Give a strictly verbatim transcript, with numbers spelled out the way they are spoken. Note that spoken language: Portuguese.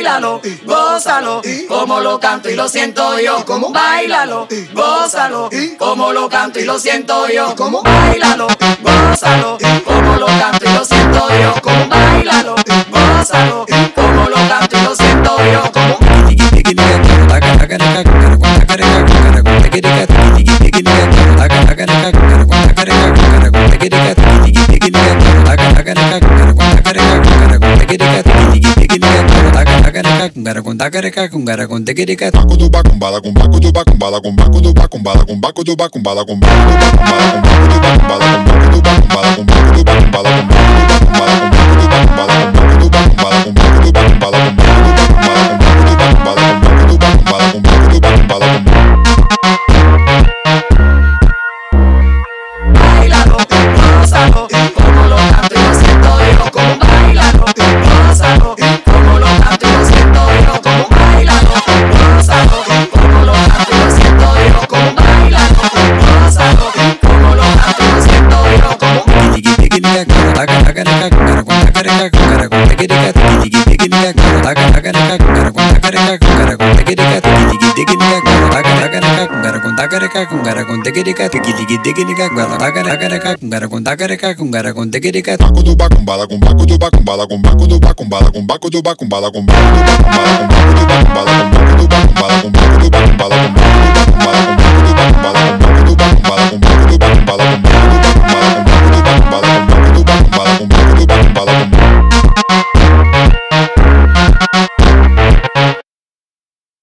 Báilalo, gózalo, como lo canto y lo siento yo. ¿Cómo? Báilalo, gózalo, como lo canto y lo siento yo. ¿Cómo? Báilalo, gózalo, como lo canto y lo siento yo. ¿Cómo? Báilalo, gózalo, como lo canto y lo siento yo. ¿Cómo? Báilalo, gózalo, como lo canto y lo siento yo. Como báilalo, gózalo, como lo canto y lo siento yo. Como báilalo, gózalo, como lo canto y lo siento yo. Como báilalo, gózalo, como lo canto y lo siento yo. Como Bala